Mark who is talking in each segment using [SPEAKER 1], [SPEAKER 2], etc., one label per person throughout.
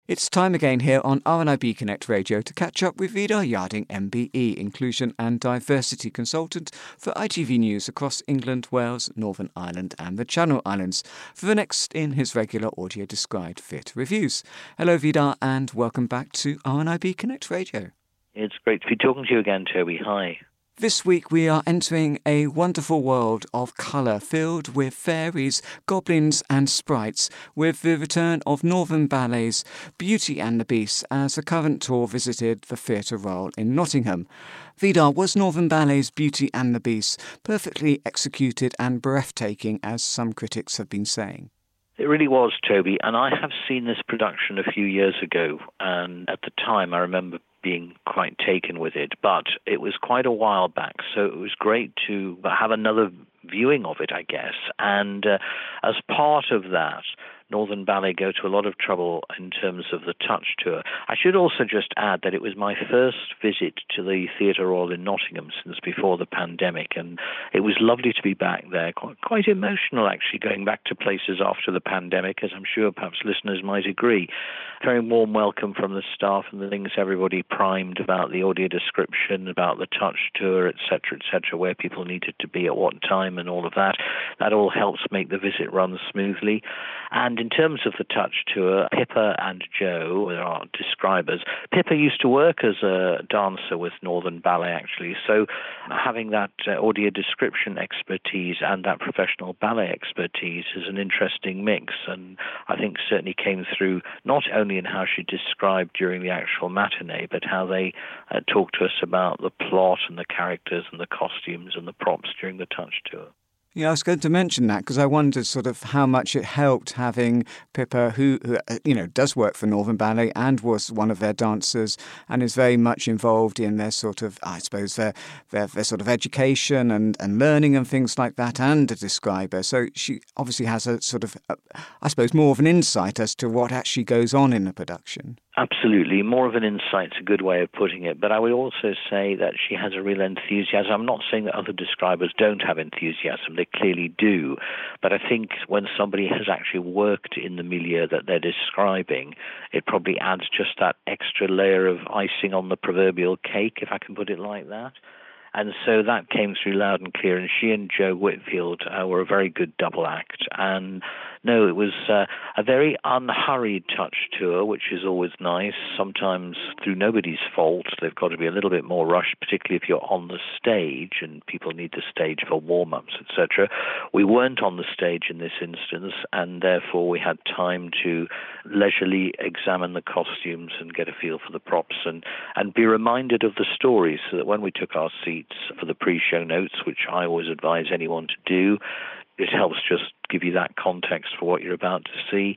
[SPEAKER 1] It's time again here on RNIB Connect Radio to catch up with Vidar Yarding, MBE, Inclusion and Diversity Consultant for ITV News across England, Wales, Northern Ireland and the Channel Islands, for the next in his regular audio-described theatre reviews. Hello Vidar and welcome back to RNIB Connect Radio.
[SPEAKER 2] It's great to be talking to you again, Toby. Hi.
[SPEAKER 1] This week we are entering a wonderful world of colour filled with fairies, goblins and sprites, with the return of Northern Ballet's Beauty and the Beast as the current tour visited the Theatre Royal in Nottingham. Vidar, was Northern Ballet's Beauty and the Beast perfectly executed and breathtaking, as some critics have been saying?
[SPEAKER 2] It really was, Toby, and I have seen this production a few years ago, and at the time I remember being quite taken with it, but it was quite a while back, so it was great to have another viewing of it, I guess. And as part of that, Northern Ballet go to a lot of trouble in terms of the Touch Tour. I should also just add that it was my first visit to the Theatre Royal in Nottingham since before the pandemic, and it was lovely to be back there. Quite emotional, actually, going back to places after the pandemic, as I'm sure perhaps listeners might agree. Very warm welcome from the staff and the things everybody primed about the audio description, about the Touch Tour, etc., where people needed to be at what time and all of that. That all helps make the visit run smoothly. And in terms of the Touch Tour, Pippa and Joe are describers. Pippa used to work as a dancer with Northern Ballet, actually, so having that audio description expertise and that professional ballet expertise is an interesting mix, and I think certainly came through not only in how she described during the actual matinee, but how they talked to us about the plot and the characters and the costumes and the props during the Touch Tour.
[SPEAKER 1] Yeah, I was going to mention that because I wondered sort of how much it helped having Pippa, who does work for Northern Ballet and was one of their dancers and is very much involved in their sort of, I suppose, their sort of education and learning and things like that, and a describer. So she obviously has a sort of, I suppose, more of an insight as to what actually goes on in the production.
[SPEAKER 2] Absolutely. More of an insight's a good way of putting it. But I would also say that she has a real enthusiasm. I'm not saying that other describers don't have enthusiasm. They clearly do. But I think when somebody has actually worked in the milieu that they're describing, it probably adds just that extra layer of icing on the proverbial cake, if I can put it like that. And so that came through loud and clear. And she and Joe Whitfield were a very good double act. And no, it was a very unhurried Touch Tour, which is always nice. Sometimes through nobody's fault, they've got to be a little bit more rushed, particularly if you're on the stage and people need the stage for warm-ups, etc. We weren't on the stage in this instance, and therefore we had time to leisurely examine the costumes and get a feel for the props and be reminded of the stories, so that when we took our seats for the pre-show notes, which I always advise anyone to do, it helps just give you that context for what you're about to see.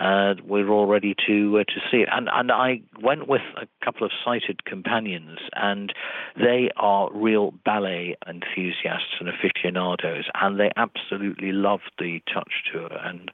[SPEAKER 2] We're all ready to see it. And I went with a couple of sighted companions, and they are real ballet enthusiasts and aficionados, and they absolutely loved the Touch Tour. And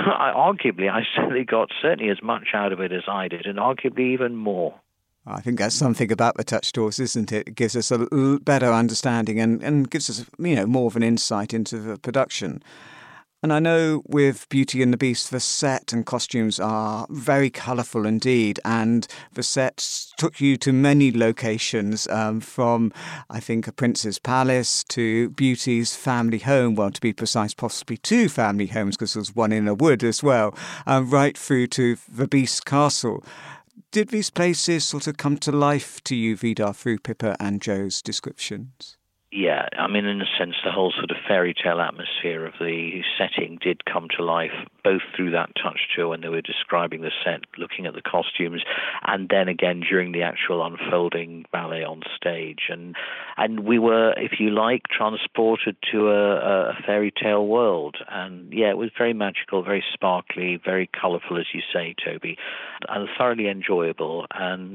[SPEAKER 2] I certainly got as much out of it as I did, and arguably even more.
[SPEAKER 1] I think that's something about the Touch Tours, isn't it? It gives us a better understanding and gives us, more of an insight into the production. And I know with Beauty and the Beast, the set and costumes are very colourful indeed, and the sets took you to many locations, from, I think, a Prince's Palace to Beauty's family home, well, to be precise, possibly two family homes, because there was one in a wood as well, right through to the Beast Castle. Did these places sort of come to life to you, Vidar, through Pippa and Joe's descriptions?
[SPEAKER 2] Yeah, I mean, in a sense, the whole sort of fairy tale atmosphere of the setting did come to life, both through that Touch Tour when they were describing the set, looking at the costumes, and then again during the actual unfolding ballet on stage. And we were, if you like, transported to a fairy tale world. And yeah, it was very magical, very sparkly, very colourful, as you say, Toby, and thoroughly enjoyable. And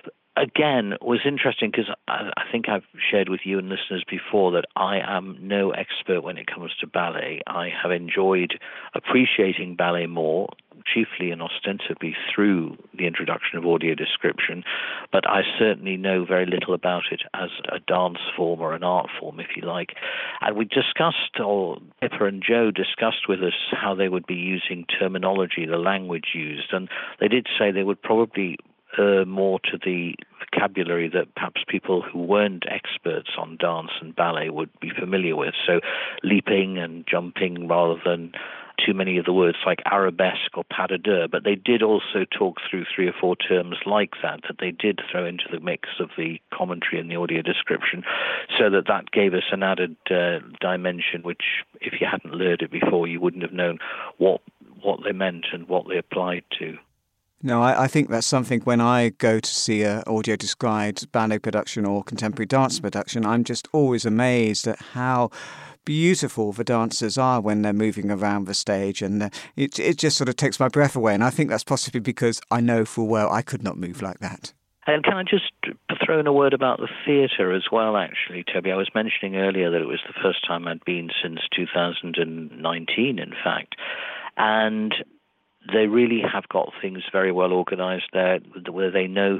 [SPEAKER 2] again, it was interesting because I think I've shared with you and listeners before that I am no expert when it comes to ballet. I have enjoyed appreciating ballet more, chiefly and ostensibly through the introduction of audio description, but I certainly know very little about it as a dance form or an art form, if you like. And we discussed, or Pippa and Joe discussed with us how they would be using terminology, the language used, and they did say they would probably more to the vocabulary that perhaps people who weren't experts on dance and ballet would be familiar with. So leaping and jumping rather than too many of the words like arabesque or pas de deux. But they did also talk through 3 or 4 terms like that they did throw into the mix of the commentary and the audio description, so that gave us an added dimension, which if you hadn't learned it before, you wouldn't have known what they meant and what they applied to.
[SPEAKER 1] No, I think that's something when I go to see a audio-described ballet production or contemporary dance production, I'm just always amazed at how beautiful the dancers are when they're moving around the stage, and it just sort of takes my breath away. And I think that's possibly because I know full well I could not move like that.
[SPEAKER 2] And can I just throw in a word about the theatre as well, actually, Toby? I was mentioning earlier that it was the first time I'd been since 2019, in fact. And they really have got things very well organised there, where they know,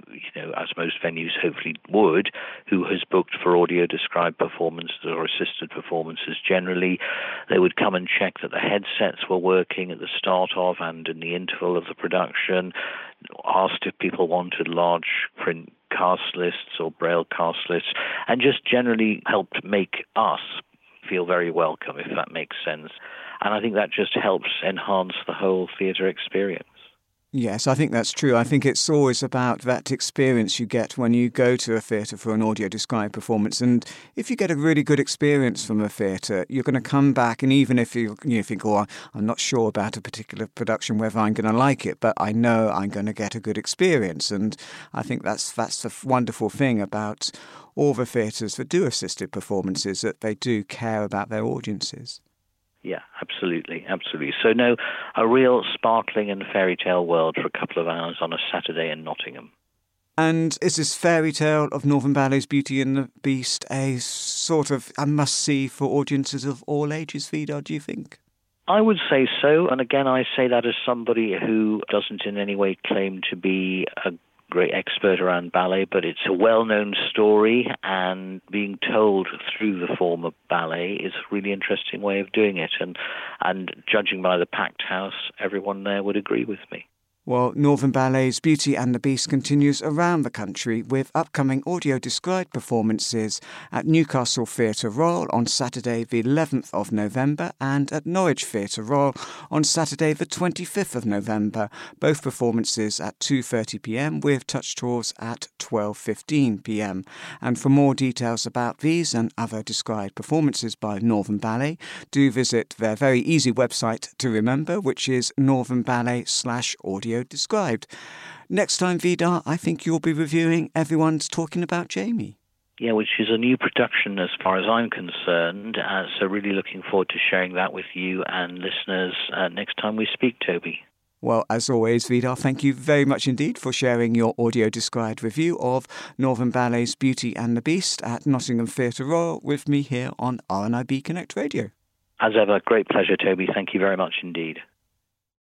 [SPEAKER 2] as most venues hopefully would, who has booked for audio-described performances or assisted performances generally. They would come and check that the headsets were working at the start of and in the interval of the production, asked if people wanted large print cast lists or braille cast lists, and just generally helped make us feel very welcome, if that makes sense. And I think that just helps enhance the whole theatre experience.
[SPEAKER 1] Yes, I think that's true. I think it's always about that experience you get when you go to a theatre for an audio-described performance. And if you get a really good experience from a theatre, you're going to come back, and even if you think, I'm not sure about a particular production, whether I'm going to like it, but I know I'm going to get a good experience. And I think that's the wonderful thing about all the theatres that do assisted performances, that they do care about their audiences.
[SPEAKER 2] Yeah, absolutely. So no, a real sparkling and fairy tale world for a couple of hours on a Saturday in Nottingham.
[SPEAKER 1] And is this fairy tale of Northern Ballet's Beauty and the Beast a sort of a must-see for audiences of all ages, Vidar, do you think?
[SPEAKER 2] I would say so, and again, I say that as somebody who doesn't in any way claim to be a great expert around ballet, but it's a well-known story, and being told through the form of ballet is a really interesting way of doing it. And judging by the packed house, everyone there would agree with me.
[SPEAKER 1] Well, Northern Ballet's Beauty and the Beast continues around the country with upcoming audio-described performances at Newcastle Theatre Royal on Saturday the 11th of November and at Norwich Theatre Royal on Saturday the 25th of November, both performances at 2:30pm with touch tours at 12:15pm. And for more details about these and other described performances by Northern Ballet, do visit their very easy website to remember, which is northernballet/audio described. Next time, Vidar, I think you'll be reviewing Everyone's Talking About Jamie.
[SPEAKER 2] Yeah, which is a new production as far as I'm concerned. So really looking forward to sharing that with you and listeners next time we speak, Toby.
[SPEAKER 1] Well, as always, Vidar, thank you very much indeed for sharing your audio-described review of Northern Ballet's Beauty and the Beast at Nottingham Theatre Royal with me here on RNIB Connect Radio.
[SPEAKER 2] As ever, great pleasure, Toby. Thank you very much indeed.